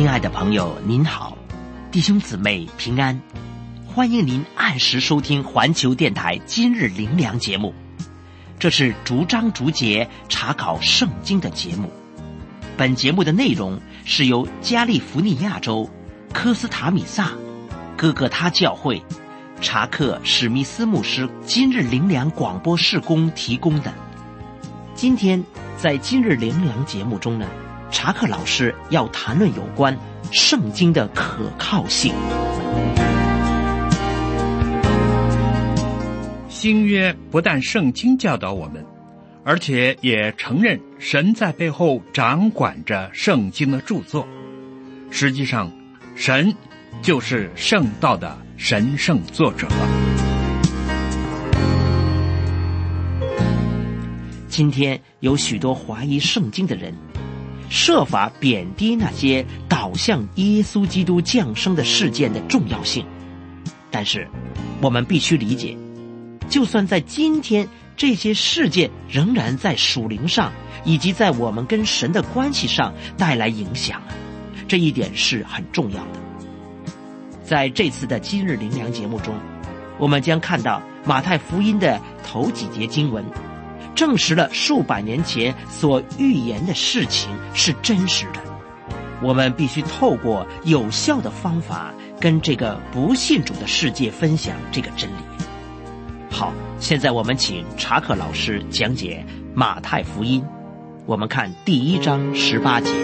亲爱的朋友您好，弟兄姊妹平安，欢迎您按时收听环球电台今日灵粮节目。这是逐章逐节查考圣经的节目。本节目的内容是由加利福尼亚州科斯塔米萨哥哥他教会查克史密斯牧师今日灵粮广播事工提供的。今天在今日灵粮节目中呢，查克老师要谈论有关圣经的可靠性。 新约不但圣经教导我们，而且也承认神在背后掌管着圣经的著作。实际上，神就是圣道的神圣作者了。 今天有许多怀疑圣经的人，设法贬低那些导向耶稣基督降生的事件的重要性。但是我们必须理解，就算在今天，这些事件仍然在属灵上以及在我们跟神的关系上带来影响，这一点是很重要的。在这次的今日灵粮节目中，我们将看到马太福音的头几节经文，证实了数百年前所预言的事情是真实的。我们必须透过有效的方法跟这个不信主的世界分享这个真理。好，现在我们请查克老师讲解马太福音。我们看第1章18节。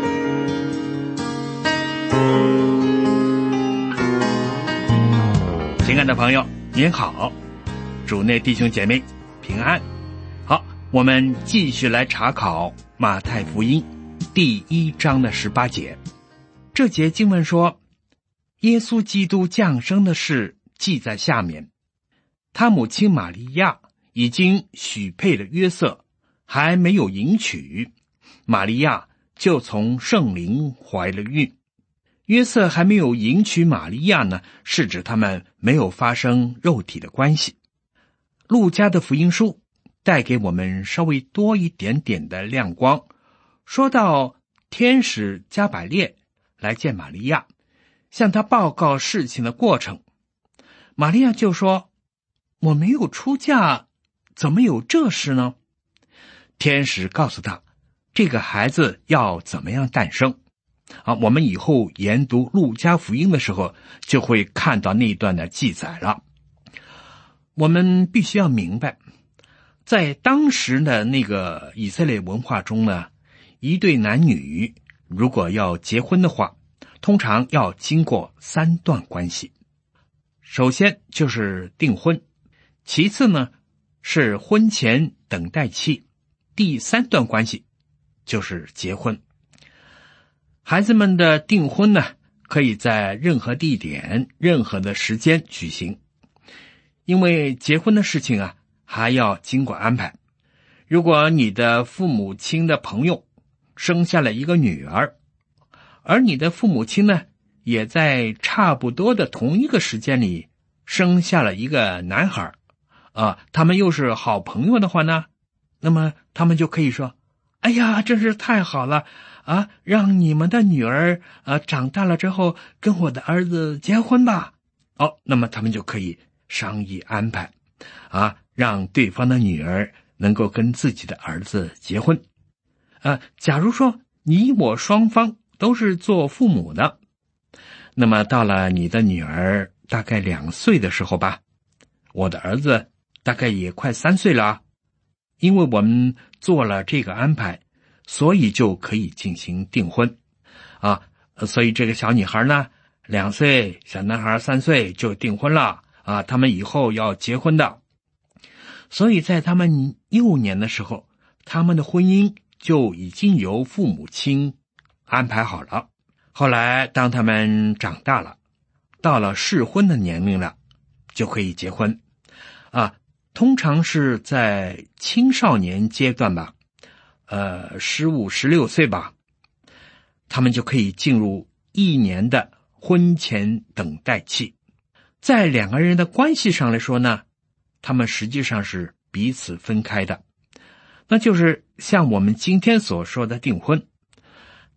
亲爱的朋友您好，主内弟兄姐妹平安。好，我们继续来查考马太福音第1章的18节。这节经文说，耶稣基督降生的事记在下面。他母亲玛利亚已经许配了约瑟，还没有迎娶，玛利亚就从圣灵怀了孕。约瑟还没有迎娶玛利亚呢，是指他们没有发生肉体的关系。路加的福音书带给我们稍微多一点点的亮光，说到天使加百列来见玛利亚，向他报告事情的过程。玛利亚就说，我没有出嫁，怎么有这事呢？天使告诉他，这个孩子要怎么样诞生。我们以后研读路加福音的时候就会看到那一段的记载了。我们必须要明白，在当时的那个以色列文化中呢，一对男女如果要结婚的话，通常要经过3段关系。首先就是订婚，其次呢是婚前等待期，第3段关系就是结婚。孩子们的订婚呢，可以在任何地点、任何的时间举行，因为结婚的事情还要经过安排。如果你的父母亲的朋友生下了一个女儿，而你的父母亲呢，也在差不多的同一个时间里生下了一个男孩，他们又是好朋友的话呢，那么他们就可以说，哎呀，真是太好了让你们的女儿长大了之后跟我的儿子结婚吧。那么他们就可以商议安排让对方的女儿能够跟自己的儿子结婚。假如说你我双方都是做父母的，那么到了你的女儿大概2岁的时候吧，我的儿子大概也快3岁了，因为我们做了这个安排，所以就可以进行订婚所以这个小女孩呢2岁，小男孩3岁就订婚了他们以后要结婚的。所以在他们幼年的时候，他们的婚姻就已经由父母亲安排好了。后来当他们长大了，到了适婚的年龄了，就可以结婚通常是在青少年阶段吧，15、16岁吧，他们就可以进入1年的婚前等待期。在2个人的关系上来说呢，他们实际上是彼此分开的，那就是像我们今天所说的订婚。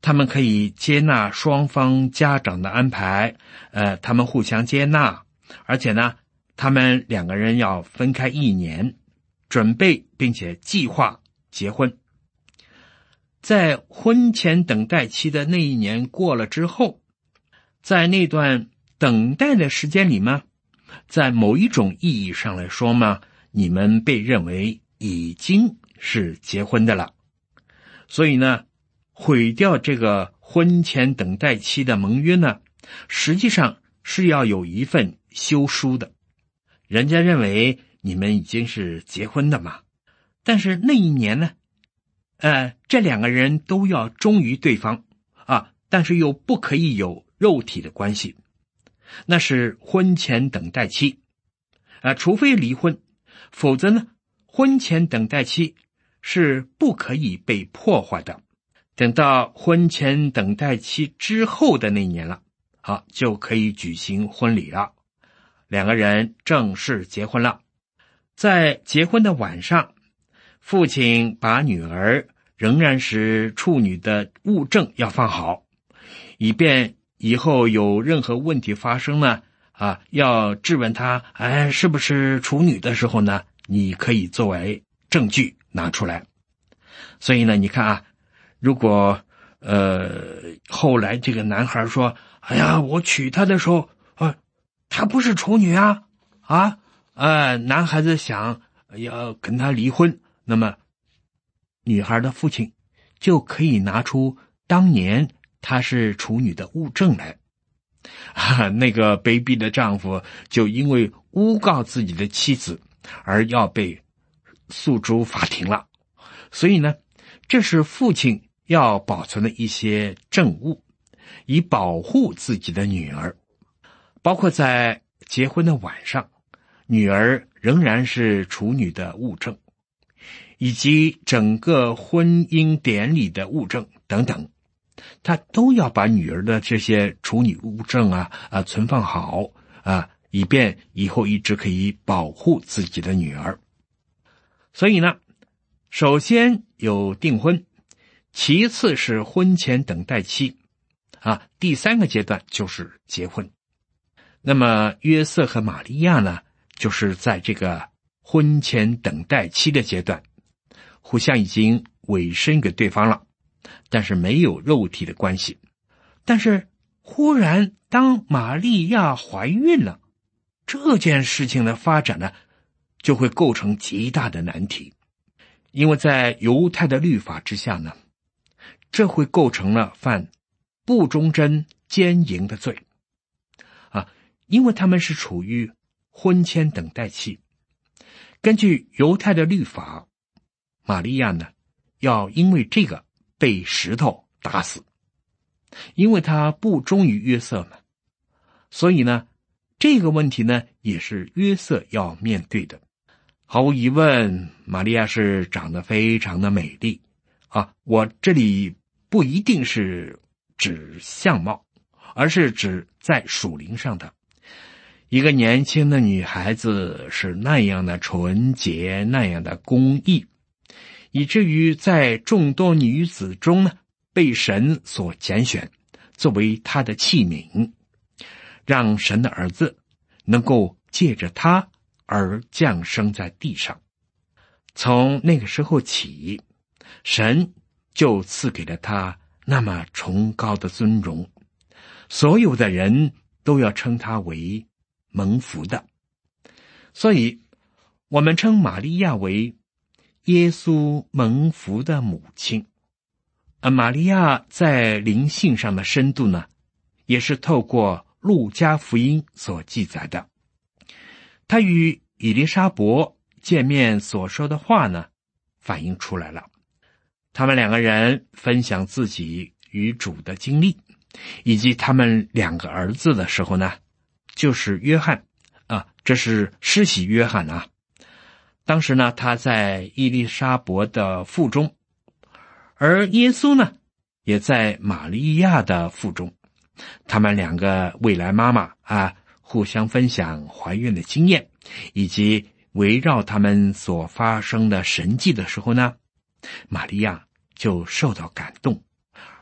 他们可以接纳双方家长的安排，他们互相接纳，而且呢，他们两个人要分开1年，准备并且计划结婚。在婚前等待期的那1年过了之后，在那段等待的时间里呢，在某一种意义上来说嘛，你们被认为已经是结婚的了。所以呢，毁掉这个婚前等待期的盟约呢，实际上是要有一份休书的。人家认为你们已经是结婚的嘛，但是那1年呢，这2个人都要忠于对方但是又不可以有肉体的关系，那是婚前等待期除非离婚，否则呢，婚前等待期是不可以被破坏的。等到婚前等待期之后的那1年了，就可以举行婚礼了，2个人正式结婚了。在结婚的晚上，父亲把女儿仍然是处女的物证要放好，以便以后有任何问题发生呢，要质问他，是不是处女的时候呢，你可以作为证据拿出来。所以呢，你看如果后来这个男孩说，我娶她的时候她不是处女男孩子想要跟她离婚，那么女孩的父亲就可以拿出当年她是处女的物证来那个卑鄙的丈夫就因为诬告自己的妻子而要被诉诸法庭了。所以呢，这是父亲要保存的一些证物，以保护自己的女儿。包括在结婚的晚上，女儿仍然是处女的物证，以及整个婚姻典礼的物证等等，他都要把女儿的这些处女物证存放好以便以后一直可以保护自己的女儿。所以呢，首先有订婚，其次是婚前等待期第3个阶段就是结婚。那么约瑟和玛利亚呢，就是在这个婚前等待期的阶段，互相已经委身给对方了，但是没有肉体的关系。但是忽然当玛利亚怀孕了，这件事情的发展呢，就会构成极大的难题。因为在犹太的律法之下呢，这会构成了犯不忠贞奸淫的罪因为他们是处于婚前等待期。根据犹太的律法，玛利亚呢，要因为这个被石头打死，因为他不忠于约瑟嘛。所以呢，这个问题呢，也是约瑟要面对的。毫无疑问，玛利亚是长得非常的美丽我这里不一定是指相貌，而是指在属灵上的。一个年轻的女孩子是那样的纯洁，那样的公义，以至于在众多女子中呢，被神所拣选，作为他的器皿，让神的儿子能够借着他而降生在地上。从那个时候起，神就赐给了他那么崇高的尊荣，所有的人都要称他为蒙福的。所以我们称玛利亚为耶稣蒙福的母亲。玛利亚在灵性上的深度呢，也是透过路加福音所记载的。她与以利沙伯见面所说的话呢，反映出来了。他们2个人分享自己与主的经历，以及他们2个儿子的时候呢，就是约翰这是施洗约翰当时呢，他在伊丽莎伯的腹中，而耶稣呢，也在玛利亚的腹中。他们2个未来妈妈互相分享怀孕的经验，以及围绕他们所发生的神迹的时候呢，玛利亚就受到感动，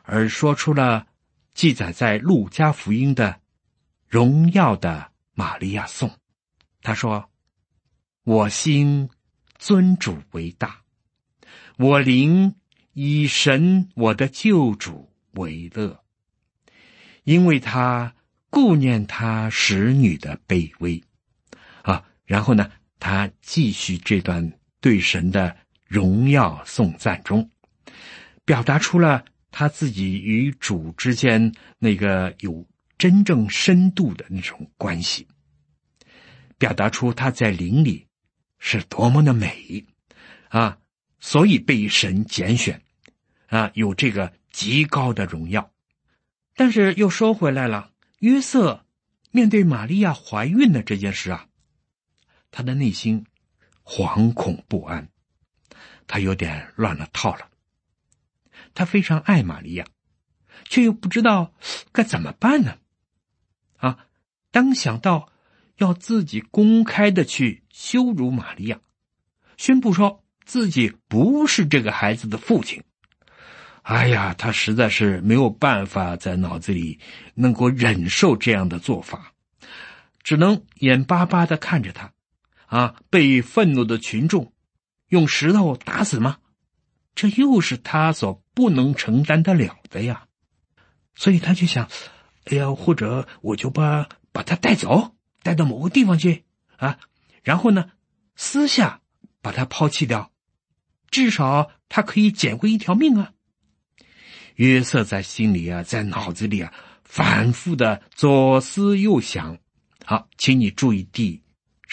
而说出了记载在路加福音的荣耀的玛利亚颂。他说：我心尊主为大，我灵以神我的救主为乐，因为他顾念他使女的卑微。然后呢，他继续这段对神的荣耀颂赞中，表达出了他自己与主之间那个有真正深度的那种关系，表达出他在灵里是多么的美所以被神拣选有这个极高的荣耀。但是又说回来了，约瑟面对玛利亚怀孕的这件事他的内心惶恐不安，他有点乱了套了。他非常爱玛利亚，却又不知道该怎么办呢？当想到要自己公开的去羞辱玛利亚，宣布说自己不是这个孩子的父亲，他实在是没有办法在脑子里能够忍受这样的做法，只能眼巴巴地看着他被愤怒的群众用石头打死吗？这又是他所不能承担得了的呀。所以他就想，或者我就把他带走，带到某个地方去然后呢私下把他抛弃掉，至少他可以捡回一条命约瑟在心里在脑子里反复的左思右想。好，请你注意第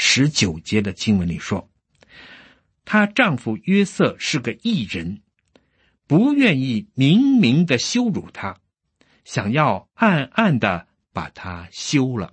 19节的经文里说，她丈夫约瑟是个义人，不愿意明明的羞辱她，想要暗暗的把她休了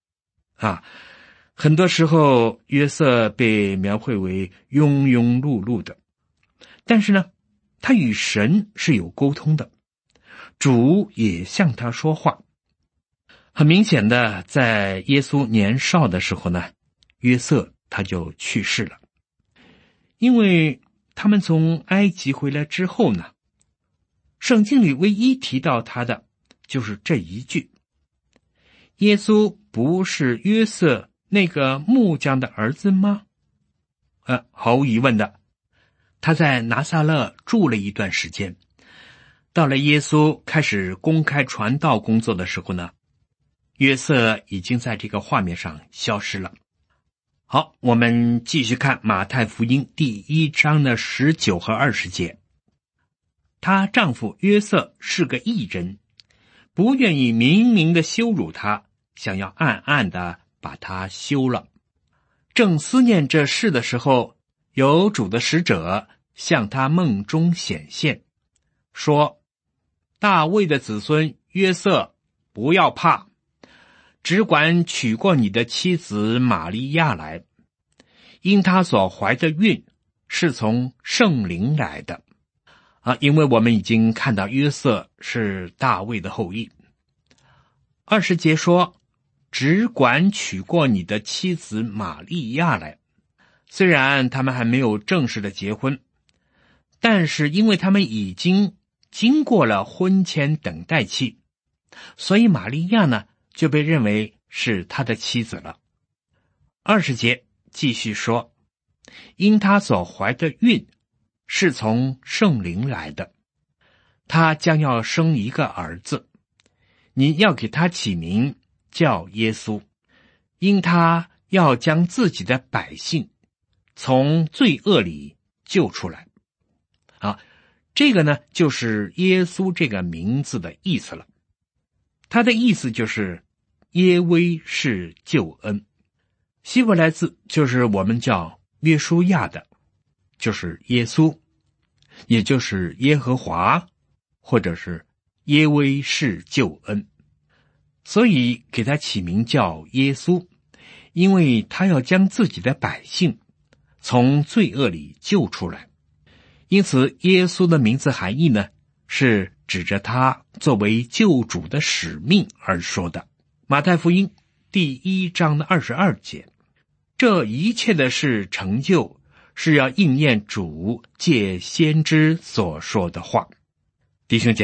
很多时候约瑟被描绘为庸庸碌碌的，但是呢他与神是有沟通的，主也向他说话。很明显的，在耶稣年少的时候呢，约瑟他就去世了。因为他们从埃及回来之后呢，圣经里唯一提到他的就是这一句：耶稣不是约瑟那个木匠的儿子吗？毫无疑问的，他在拿撒勒住了一段时间，到了耶稣开始公开传道工作的时候呢，约瑟已经在这个画面上消失了。好，我们继续看马太福音第1章的19和20节。她丈夫约瑟是个义人，不愿意明明的羞辱她，想要暗暗的把她休了。正思念这事的时候，有主的使者向他梦中显现，说：大卫的子孙约瑟，不要怕，只管娶过你的妻子玛利亚来，因她所怀的孕是从圣灵来的。因为我们已经看到约瑟是大卫的后裔。20节说，只管娶过你的妻子玛利亚来。虽然他们还没有正式的结婚，但是因为他们已经经过了婚前等待期，所以玛利亚呢就被认为是他的妻子了。20节继续说，因他所怀的孕是从圣灵来的，他将要生一个儿子，你要给他起名叫耶稣，因他要将自己的百姓从罪恶里救出来。这个呢就是耶稣这个名字的意思了。它的意思就是耶威是救恩，希伯来字就是我们叫约书亚的，就是耶稣，也就是耶和华，或者是耶威是救恩。所以给他起名叫耶稣，因为他要将自己的百姓从罪恶里救出来。因此耶稣的名字含义呢，是指着他作为救主的使命而说的。马太福音第1章的22节，这一切的事成就，是要应验主借先知所说的话。弟兄姐妹，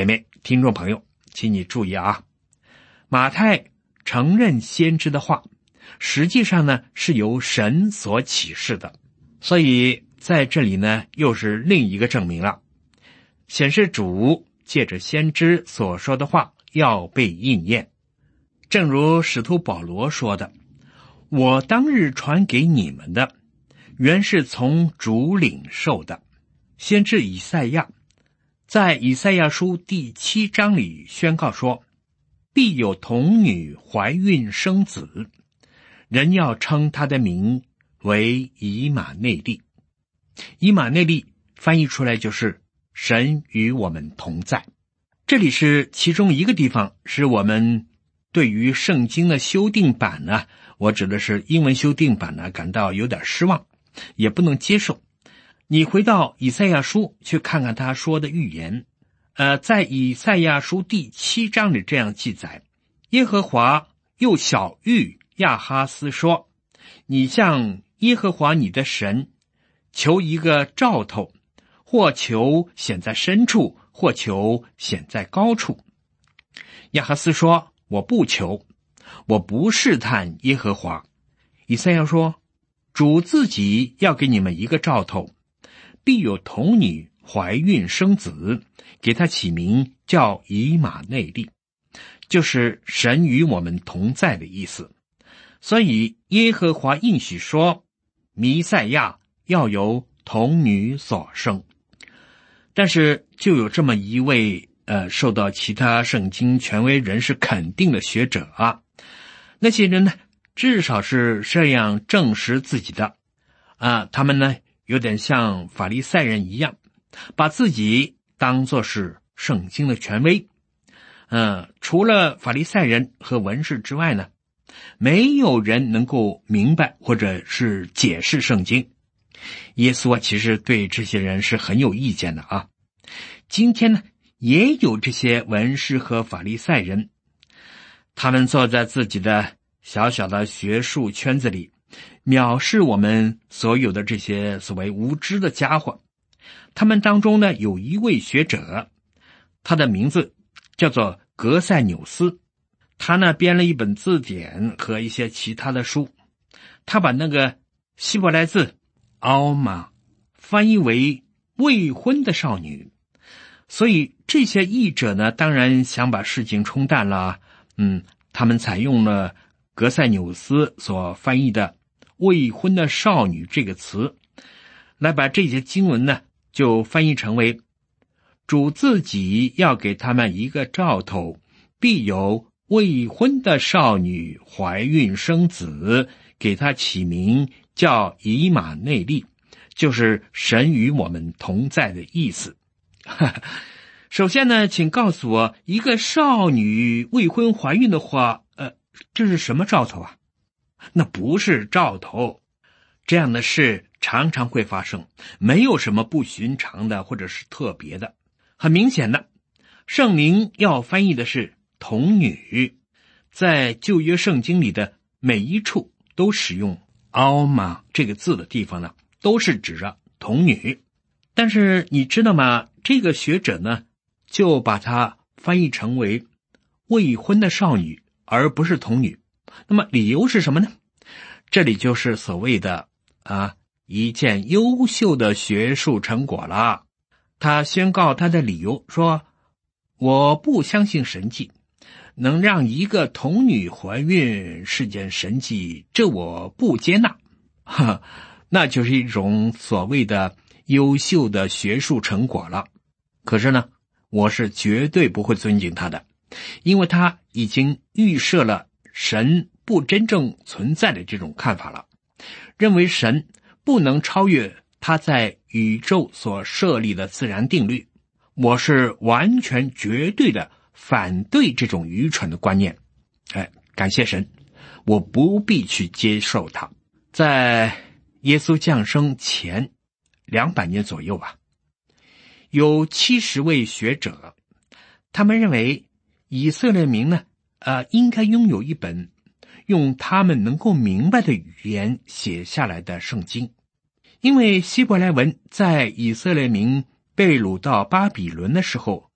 听众朋友，请你注意啊，马太承认先知的话，实际上呢是由神所启示的，所以在这里呢又是另一个证明了，显示主借着先知所说的话要被应验。正如使徒保罗说的，我当日传给你们的，原是从主领受的。先知以赛亚在以赛亚书第7章里宣告说，必有童女怀孕生子，人要称他的名为以马内利。以马内利翻译出来就是神与我们同在。这里是其中一个地方是我们对于圣经的修订版呢，我指的是英文修订版呢，感到有点失望，也不能接受。你回到以赛亚书去看看他说的预言，在以赛亚书第7章里这样记载，耶和华又晓谕亚哈斯说，你向耶和华你的神求一个兆头，或求显在深处，或求显在高处。亚哈斯说，我不求，我不试探耶和华。以赛亚说，主自己要给你们一个兆头，必有童女怀孕生子，给他起名叫以马内利，就是神与我们同在的意思。所以耶和华应许说，弥赛亚要由童女所生。但是就有这么一位受到其他圣经权威人士肯定的学者啊，那些人呢至少是这样证实自己的他们呢有点像法利赛人一样，把自己当作是圣经的权威。除了法利赛人和文士之外呢，没有人能够明白或者是解释圣经。耶稣其实对这些人是很有意见的啊。今天呢也有这些文士和法利赛人，他们坐在自己的小小的学术圈子里，藐视我们所有的这些所谓无知的家伙。他们当中呢有一位学者，他的名字叫做格塞纽斯，他呢编了一本字典和一些其他的书，他把那个希伯来字奥玛翻译为未婚的少女。所以这些译者呢当然想把事情冲淡了，他们采用了格塞纽斯所翻译的未婚的少女这个词，来把这些经文呢就翻译成为主自己要给他们一个兆头，必有未婚的少女怀孕生子，给他起名叫以马内利，就是神与我们同在的意思。首先呢，请告诉我，一个少女未婚怀孕的话，这是什么兆头啊？那不是兆头，这样的事常常会发生，没有什么不寻常的或者是特别的。很明显的，圣灵要翻译的是童女，在旧约圣经里的每一处都使用奥玛这个字的地方呢，都是指着童女。但是你知道吗？这个学者呢就把它翻译成为未婚的少女，而不是童女。那么理由是什么呢？这里就是所谓的一件优秀的学术成果了。他宣告他的理由说，我不相信神迹，能让一个童女怀孕是件神迹，这我不接纳。那就是一种所谓的优秀的学术成果了。可是呢，我是绝对不会尊敬他的，因为他已经预设了神不真正存在的这种看法了，认为神不能超越他在宇宙所设立的自然定律。我是完全绝对的反对这种愚蠢的观念。感谢神，我不必去接受它。在耶稣降生前200年左右吧，有70位学者，他们认为以色列民呢，应该拥有一本用他们能够明白的语言写下来的圣经。因为希伯来文在以色列民被掳到巴比伦的时候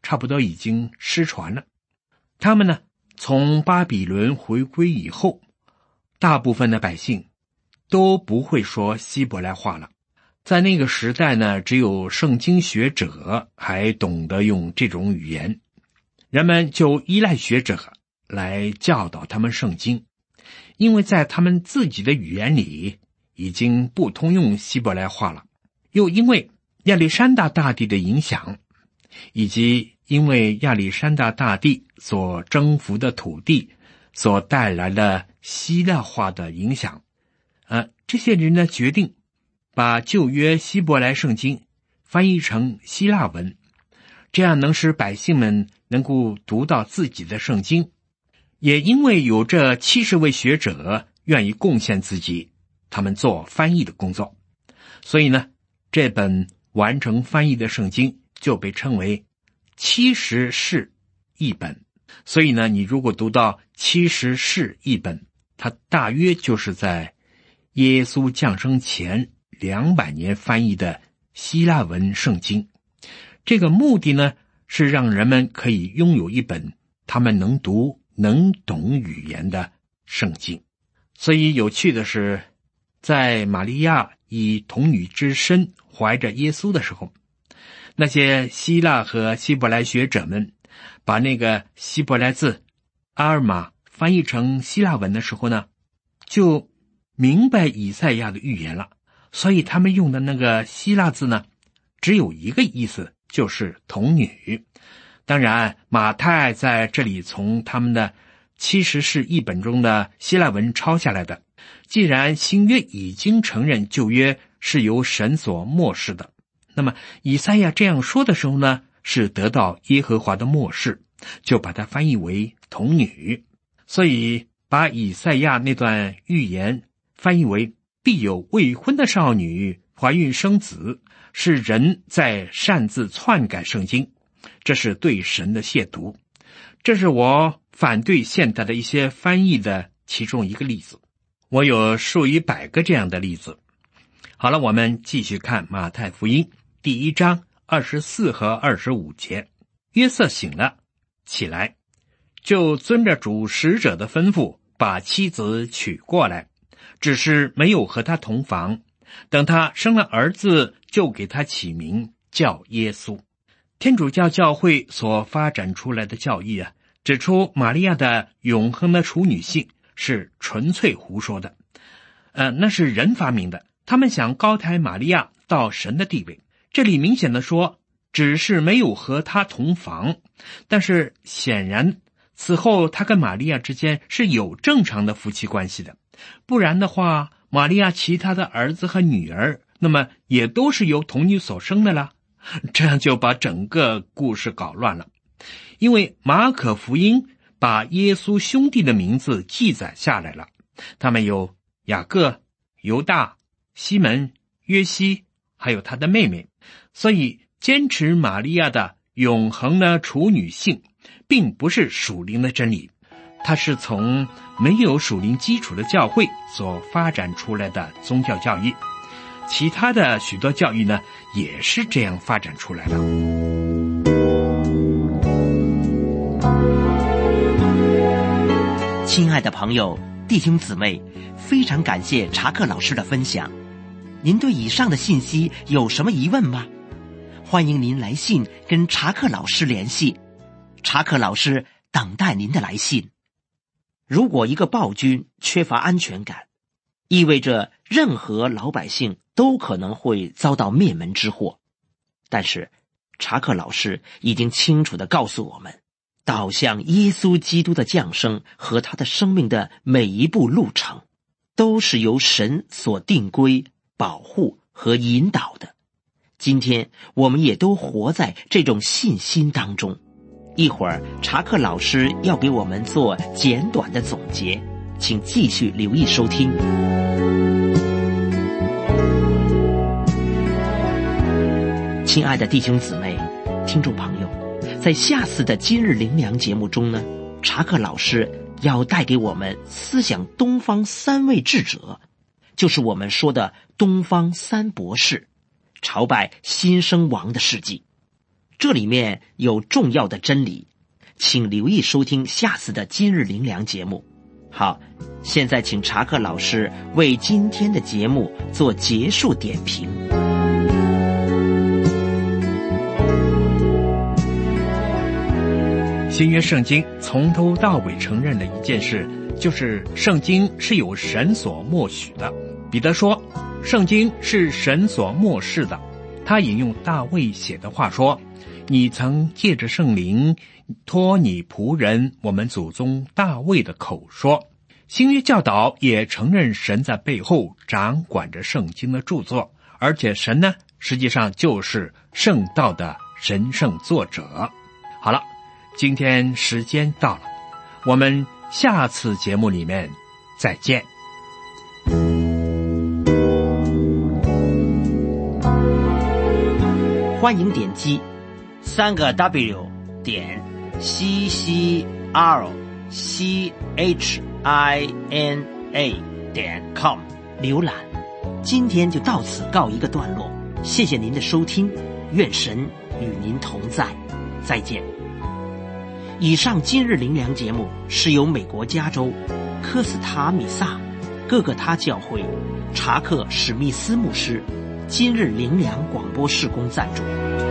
差不多已经失传了。他们呢，从巴比伦回归以后，大部分的百姓都不会说希伯来话了。在那个时代呢，只有圣经学者还懂得用这种语言，人们就依赖学者来教导他们圣经，因为在他们自己的语言里已经不通用希伯来话了。又因为亚历山大大帝的影响，以及因为亚历山大大帝所征服的土地所带来的希腊化的影响，这些人呢决定把旧约希伯来圣经翻译成希腊文，这样能使百姓们能够读到自己的圣经。也因为有这70位学者愿意贡献自己，他们做翻译的工作，所以呢，这本完成翻译的圣经就被称为70士译本。所以呢，你如果读到70士译本，它大约就是在耶稣降生前200年翻译的希腊文圣经。这个目的呢，是让人们可以拥有一本他们能读能懂语言的圣经。所以有趣的是，在玛利亚以童女之身怀着耶稣的时候，那些希腊和希伯来学者们把那个希伯来字阿尔玛翻译成希腊文的时候呢，就明白以赛亚的预言了。所以他们用的那个希腊字呢，只有一个意思，就是童女。当然，马太在这里从他们的70士译本中的希腊文抄下来的。既然新约已经承认旧约是由神所默示的，那么以赛亚这样说的时候呢，是得到耶和华的默示，就把它翻译为童女。所以把以赛亚那段预言翻译为必有未婚的少女怀孕生子，是人在擅自篡改圣经，这是对神的亵渎。这是我反对现代的一些翻译的其中一个例子。我有数以百个这样的例子。好了，我们继续看马太福音第1章24和25节。约瑟醒了，起来，就遵着主使者的吩咐，把妻子娶过来，只是没有和他同房。等他生了儿子，就给他起名叫耶稣。天主教教会所发展出来的教义指出玛利亚的永恒的处女性是纯粹胡说的，那是人发明的。他们想高抬玛利亚到神的地位。这里明显的说，只是没有和他同房，但是显然此后他跟玛利亚之间是有正常的夫妻关系的，不然的话，玛利亚其他的儿子和女儿，那么也都是由童女所生的了，这样就把整个故事搞乱了。因为马可福音把耶稣兄弟的名字记载下来了，他们有雅各、犹大、西门、约西，还有他的妹妹。所以坚持玛利亚的永恒的处女性并不是属灵的真理，它是从没有属灵基础的教会所发展出来的宗教教义。其他的许多教义呢，也是这样发展出来的。 亲爱的朋友、弟兄姊妹，非常感谢查克老师的分享。您对以上的信息有什么疑问吗？欢迎您来信跟查克老师联系，查克老师等待您的来信。如果一个暴君缺乏安全感，意味着任何老百姓都可能会遭到灭门之祸。但是查克老师已经清楚地告诉我们，导向耶稣基督的降生和他的生命的每一步路程，都是由神所定规、保护和引导的。今天我们也都活在这种信心当中。一会儿查克老师要给我们做简短的总结，请继续留意收听。亲爱的弟兄姊妹、听众朋友，在下次的今日灵粮节目中呢，查克老师要带给我们思想东方三位智者，就是我们说的东方三博士朝拜新生王的事迹。这这里面有重要的真理，请留意收听下次的今日灵粮节目。好，现在请查克老师为今天的节目做结束点评。 新约圣经从头到尾承认的一件事，就是圣经是由神所默许的。彼得说，圣经是神所默示的。他引用大卫写的话说，你曾借着圣灵托你仆人我们祖宗大卫的口说。新约教导也承认神在背后掌管着圣经的著作，而且神呢，实际上就是圣道的神圣作者。好了，今天时间到了，我们下次节目里面再见。 欢迎点击3W 点 CCRCHINA.com 浏览。今天就到此告一个段落，谢谢您的收听，愿神与您同在，再见。以上今日灵粮节目是由美国加州科斯塔米萨各个他教会查克史密斯牧师今日灵粮广播事工赞助。